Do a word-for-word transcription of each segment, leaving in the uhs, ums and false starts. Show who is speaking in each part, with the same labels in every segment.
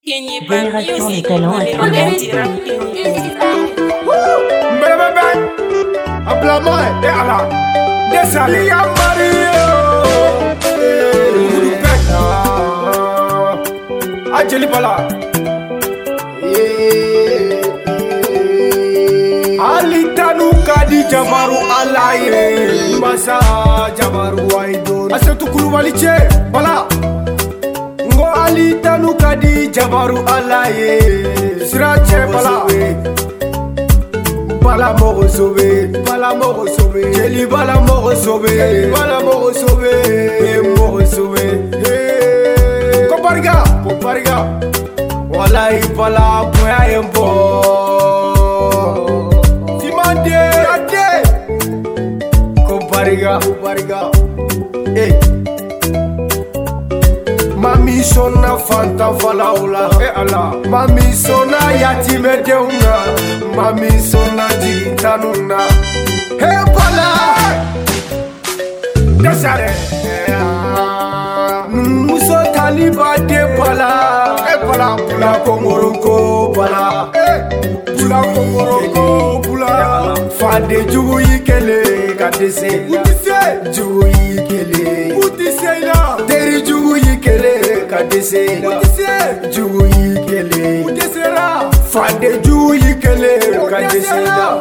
Speaker 1: Génération des talents actuellement.
Speaker 2: Alitanu kadi jamaru alaye masa jamaru waido asetu kulubaliche bala ngo alitanu kadi jamaru alaye sirache bala bala mogo sobe bala mogo sobe jeli bala mogo sobe bala mogo sobe e mogo sobe he kopariga kopariga walai bala boya yembo Bariga, bariga, eh. Mami sona fanta falaula, eh Allah. Mami sona yatime deuna, mami sona jitanuna. Hey bala, dasare. Muso taliba de bala, eh bala, bula komoroko bala, eh. Bula komoroko bula, fade jugu yikele. Kadese, utise, jugu yikele, utise la, teri jugu yikele, kadese, utise, jugu yikele, utise la, fade jugu yikele, kadese la,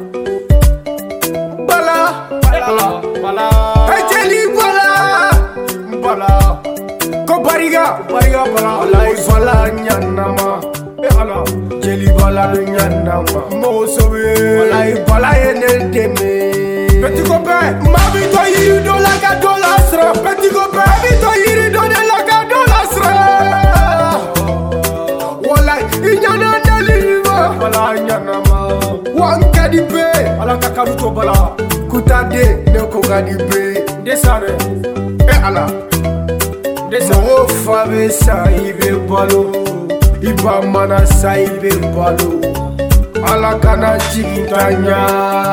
Speaker 2: bala, bala, bala, ejeli bala, bala, ko bariga, bariga bala, alai bala nyanama, eh ala, jeli bala nyanama, mo sobe, alai bala yenel deme. Petit copain, mami to yiri do la ka do la sra. Petit copain, mami to yiri do de la ka do la sra. Walai, inyana deliva, wala inyana ma. Wanka di pe, ala ka karu to bala. Kutade ne ko ga di pe. Desare, eh ala. Desare. Mo fabe sa ibe balo, iba mana sa ibe balo. Ala kana jigitanya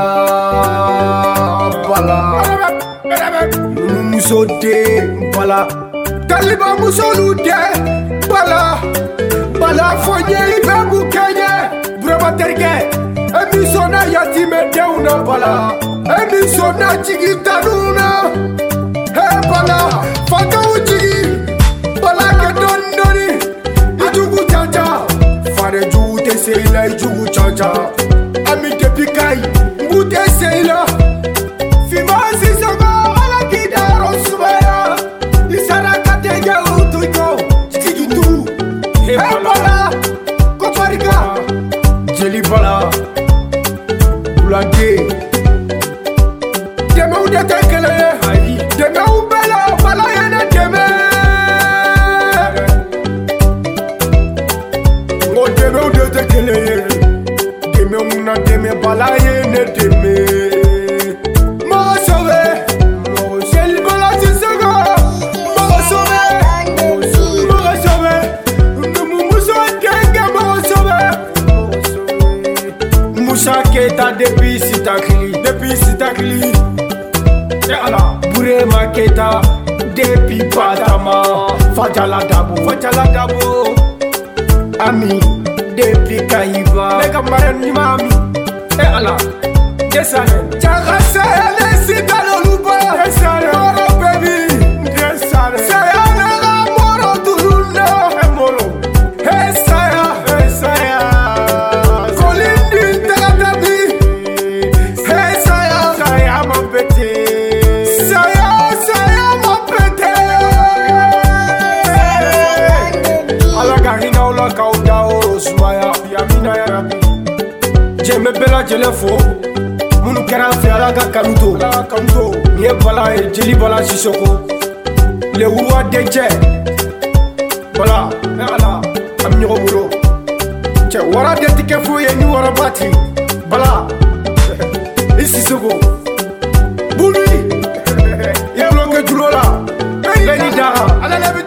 Speaker 2: bala muso de bala taliba muso lude bala bala fonye ibe bukenye broma terke emi sona yatime deuna bala emi sona jigitanuna he bala faka ujigi bala ke dondori ijugu jaja fare jugu te seila ijugu jaja ami te pikai mute seila fima sisama ala kidaro subaya isara katege utuiko jigitu he bala koparika jeli bala bulage deme ude tekele deme ubela bala yana deme ngo deme ude tekele deme una deme bala yana deme mo sobe mo jeli bala sisaga mo sobe mo sobe mo muso kenge mo sobe Musa keta depuis sitakli depuis sitakli eh ala burema keta depuis patama fajala dabo fajala dabo ami depuis kaiba mega maren ni mami eh ala desane chagase le sitalo luba desane moro baby desane sayana la moro tuluna e moro hey saya hey saya kolindi tagadabi hey saya saya ma pete saya saya ma pete ala gahina ola kauda osmaya yamina ya rabbi jeme bela jelefo munu kera fi ala ka kanuto ala kanuto ye bala e jeli bala sisoko le wuwa deje bala e ala am nyogo buro che wara de tike fo ye ni wara bati bala isisoko buli i bloke jurola beni dara ala lebi